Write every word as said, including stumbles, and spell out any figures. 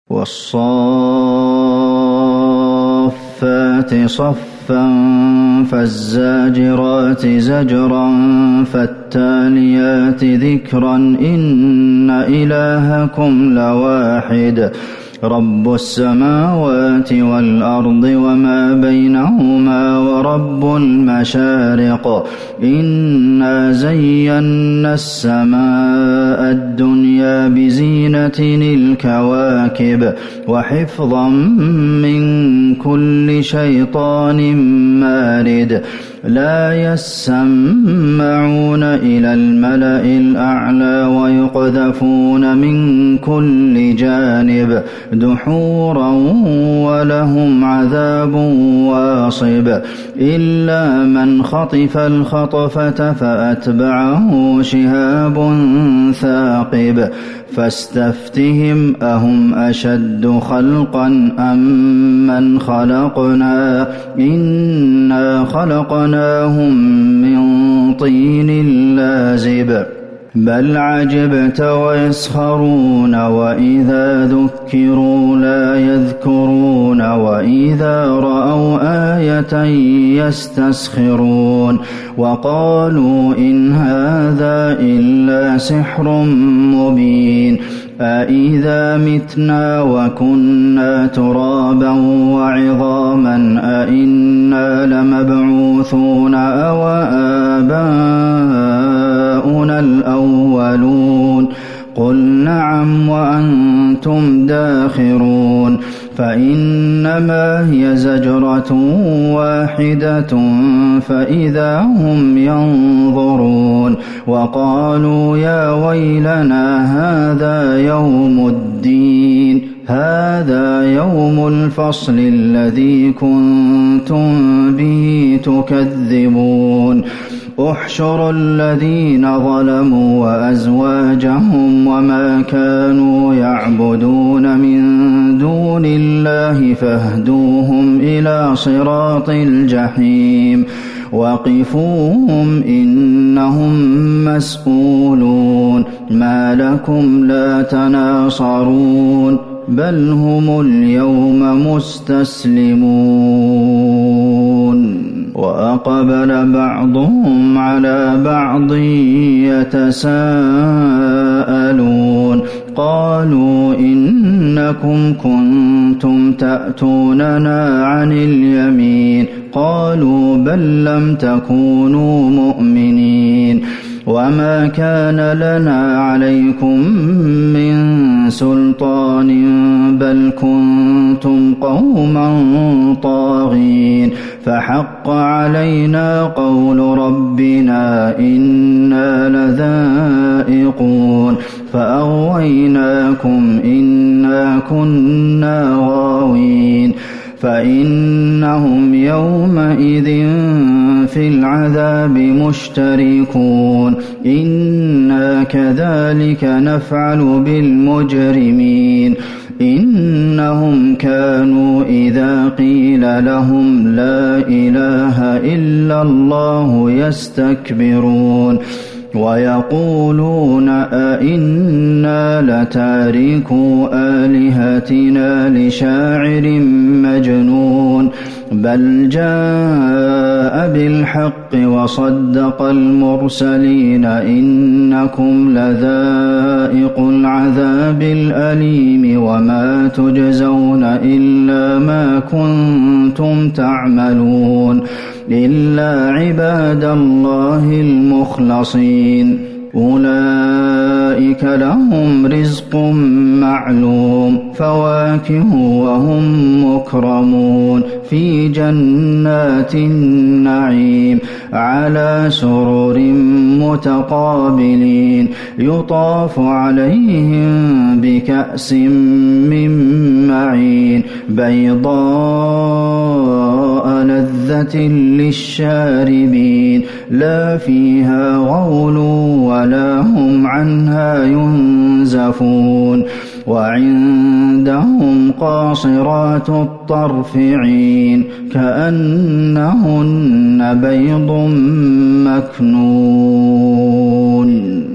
وَالصَّافَّاتِ صَفًّا فَالزَّاجِرَاتِ زَجْرًا فَالتَّالِيَاتِ ذِكْرًا إِنَّ إِلَٰهَكُمْ لَوَاحِدٌ رَبُّ السَّمَاوَاتِ وَالْأَرْضِ وَمَا بَيْنَهُمَا وَرَبُّ الْمَشَارِقِ إِنَّا زَيَّنَّا السَّمَاءَ الدُّنْيَا بِزِينَةٍ الْكَوَاكِبِ وَحِفْظًا مِّن كُلِّ شَيْطَانٍ مَّارِدٍ لَا يَسَّمَّعُونَ إِلَى الْمَلَإِ الْأَعْلَىٰ وَيُقْذَفُونَ مِن كُلِّ جَانِبٍ دُحُورًا وَلَهُمْ عَذَابٌ وَاصِبٌ إِلَّا مَنْ خَطِفَ الْخَطْفَةَ فَأَتْبَعَهُ شِهَابٌ ثَاقِبٌ فَاسْتَفْتِهِمْ أَهُمْ أَشَدُّ خَلْقًا أَم مَّنْ خَلَقْنَا إِنَّا خَلَقْنَاهُم مِّن طِينٍ لَّازِبٍ بَلْ عَجِبْتَ وَيَسْخَرُونَ وَإِذَا ذُكِّرُوا لَا يَذْكُرُونَ وَإِذَا رَأَوْا آيَةً يَسْتَسْخِرُونَ وَقَالُوا إِنْ هَٰذَا إِلَّا سِحْرٌ مُّبِينٌ أَإِذَا مِتْنَا وَكُنَّا تُرَابًا وَعِظَامًا أَإِنَّا لَمَبْعُوثُونَ أَوْ آبَاؤُنَا الْأَوَّلُونَ قُلْ نَعَمْ وَأَنتُمْ دَاخِرُونَ فَإِنَّمَا هِيَ زَجْرَةٌ وَاحِدَةٌ فَإِذَا هُمْ يَنظُرُونَ وَقَالُوا يَا وَيْلَنَا هَٰذَا يَوْمُ الدِّينِ هَٰذَا يَوْمُ الْفَصْلِ الَّذِي كُنتُم بِهِ تُكَذِّبُونَ احْشُرُوا الَّذِينَ ظَلَمُوا وَأَزْوَاجَهُمْ وَمَا كَانُوا يَعْبُدُونَ مِن دُونِ اللَّهِ فَاهْدُوهُمْ إِلَىٰ صِرَاطِ الْجَحِيمِ وَقِفُوهُمْ إِنَّهُم مَّسْئُولُونَ مَا لَكُمْ لَا تَنَاصَرُونَ بَلْ هُمُ الْيَوْمَ مُسْتَسْلِمُونَ وَأَقْبَلَ بَعْضُهُمْ عَلَىٰ بَعْضٍ يَتَسَاءَلُونَ قَالُوا إِنَّكُمْ كُنتُمْ تَأْتُونَنَا عَنِ الْيَمِينِ قَالُوا بَل لَّمْ تَكُونُوا مُؤْمِنِينَ وَمَا كَانَ لَنَا عَلَيْكُم مِّن سُلْطَانٍ بَلْ كُنتُمْ قَوْمًا طَاغِينَ فَحَقَّ عَلَيْنَا قَوْلُ رَبِّنَا إِنَّا لَذَائِقُونَ فَأَغْوَيْنَاكُمْ إِنَّا كُنَّا غَاوِينَ فَإِنَّهُمْ يَوْمَئِذٍ فِي الْعَذَابِ مُشْتَرِكُونَ إِنَّا كَذَٰلِكَ نَفْعَلُ بِالْمُجْرِمِينَ إِنَّهُمْ كَانُوا إِذَا قِيلَ لَهُمْ لَا إِلَٰهَ إِلَّا اللَّهُ يَسْتَكْبِرُونَ وَيَقُولُونَ أَإِنَّا لَتَارِكُو آلِهَتِنَا لِشَاعِرٍ مَّجْنُونٍ بَلْ جَاءَ بِالْحَقِّ وَصَدَّقَ الْمُرْسَلِينَ إِنَّكُمْ لَذَائِقُو الْعَذَابِ الْأَلِيمِ وَمَا تُجْزَوْنَ إِلَّا مَا كُنتُمْ تَعْمَلُونَ إِلَّا عِبَادَ اللَّهِ الْمُخْلَصِينَ أُولَٰئِكَ لَهُمْ رِزْقٌ مَّعْلُومٌ فَوَاكِهُ وَهُم مُّكْرَمُونَ فِي جَنَّاتِ النَّعِيمِ عَلَىٰ سُرُرٍ مُّتَقَابِلِينَ يُطَافُ عَلَيْهِم بِكَأْسٍ مِّن مَّعِينٍ بَيْضَاءَ لَذَّةٍ لِّلشَّارِبِينَ لَا فِيهَا غَوْلٌ وَلَا هُمْ عَنْهَا يُنزَفُونَ وَعِندَهُمْ قَاصِرَاتُ الطَّرْفِ عِينٌ كَأَنَّهُنَّ بَيْضٌ مَّكْنُونٌ